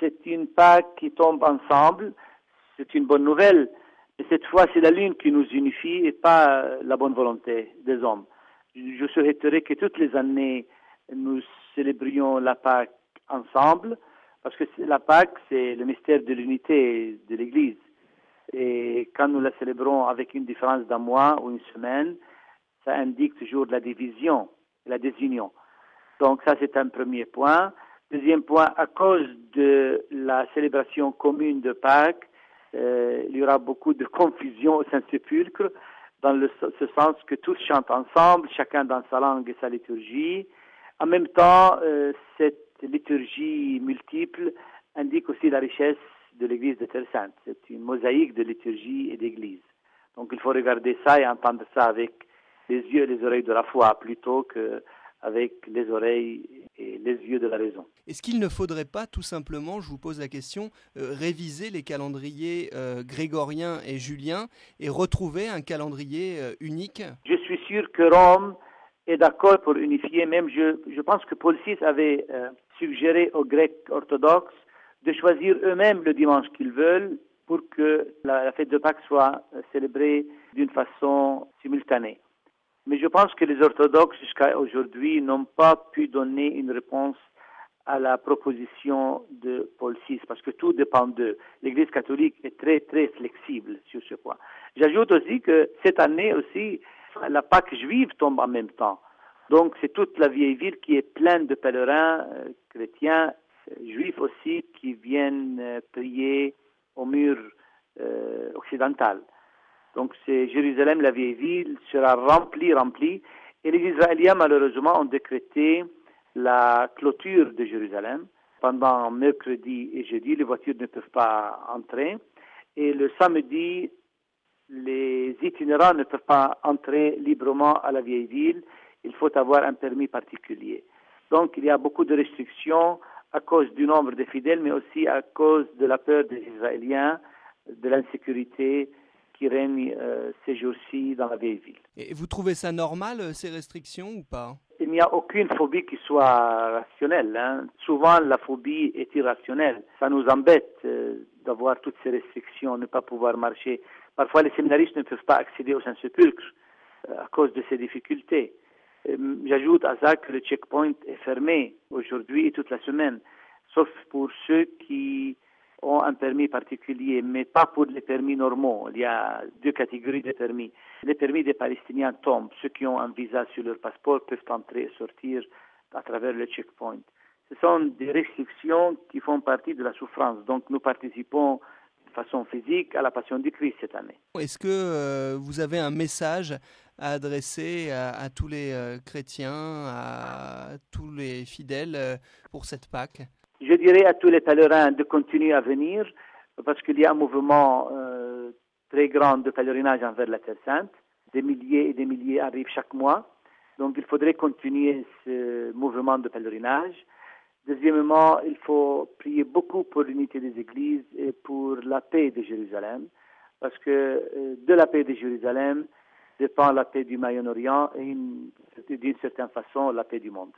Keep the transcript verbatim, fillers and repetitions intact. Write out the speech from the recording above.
c'est une Pâques qui tombe ensemble, c'est une bonne nouvelle. Et cette fois, c'est la Lune qui nous unifie et pas la bonne volonté des hommes. Je souhaiterais que toutes les années, nous célébrions la Pâques ensemble, parce que la Pâques, c'est le mystère de l'unité de l'Église. Et quand nous la célébrons avec une différence d'un mois ou une semaine, ça indique toujours la division, la désunion. Donc ça, c'est un premier point. Deuxième point, à cause de la célébration commune de Pâques, euh, il y aura beaucoup de confusion au Saint-Sépulcre, dans le, ce sens que tous chantent ensemble, chacun dans sa langue et sa liturgie. En même temps, euh, cette liturgie multiple indique aussi la richesse de l'Église de Terre Sainte. C'est une mosaïque de liturgie et d'Église. Donc il faut regarder ça et entendre ça avec les yeux et les oreilles de la foi, plutôt qu'avec les oreilles et les yeux de la raison. Est-ce qu'il ne faudrait pas, tout simplement, je vous pose la question, euh, réviser les calendriers euh, grégoriens et juliens et retrouver un calendrier euh, unique? Je suis sûr que Rome est d'accord pour unifier. Même je, je pense que Paul six avait euh, suggéré aux Grecs orthodoxes de choisir eux-mêmes le dimanche qu'ils veulent pour que la, la fête de Pâques soit euh, célébrée d'une façon simultanée. Mais je pense que les orthodoxes jusqu'à aujourd'hui n'ont pas pu donner une réponse à la proposition de Paul six, parce que tout dépend d'eux. L'Église catholique est très, très flexible sur ce point. J'ajoute aussi que cette année aussi, la Pâque juive tombe en même temps. Donc c'est toute la vieille ville qui est pleine de pèlerins euh, chrétiens, euh, juifs aussi, qui viennent euh, prier au mur euh, occidental. Donc c'est Jérusalem, la vieille ville, sera remplie, remplie. Et les Israéliens, malheureusement, ont décrété la clôture de Jérusalem. Pendant mercredi et jeudi, les voitures ne peuvent pas entrer. Et le samedi, les itinérants ne peuvent pas entrer librement à la vieille ville. Il faut avoir un permis particulier. Donc il y a beaucoup de restrictions à cause du nombre de fidèles, mais aussi à cause de la peur des Israéliens, de l'insécurité qui règne euh, ces jours-ci dans la vieille ville. Et vous trouvez ça normal, ces restrictions, ou pas? Il n'y a aucune phobie qui soit rationnelle. Hein. Souvent, la phobie est irrationnelle. Ça nous embête euh, d'avoir toutes ces restrictions, ne pas pouvoir marcher. Parfois, les séminaristes ne peuvent pas accéder au Saint-Sépulcre euh, à cause de ces difficultés. Euh, j'ajoute à ça que le checkpoint est fermé aujourd'hui et toute la semaine, sauf pour ceux qui ont un permis particulier, mais pas pour les permis normaux. Il y a deux catégories de permis. Les permis des Palestiniens tombent. Ceux qui ont un visa sur leur passeport peuvent entrer et sortir à travers le checkpoint. Ce sont des restrictions qui font partie de la souffrance. Donc nous participons de façon physique à la Passion du Christ cette année. Est-ce que euh, vous avez un message à adresser à, à tous les euh, chrétiens, à tous les fidèles euh, pour cette Pâque? Je dirais à tous les pèlerins de continuer à venir parce qu'il y a un mouvement euh, très grand de pèlerinage envers la Terre Sainte. Des milliers et des milliers arrivent chaque mois. Donc il faudrait continuer ce mouvement de pèlerinage. Deuxièmement, il faut prier beaucoup pour l'unité des églises et pour la paix de Jérusalem parce que euh, de la paix de Jérusalem dépend la paix du Moyen-Orient et une, d'une certaine façon la paix du monde.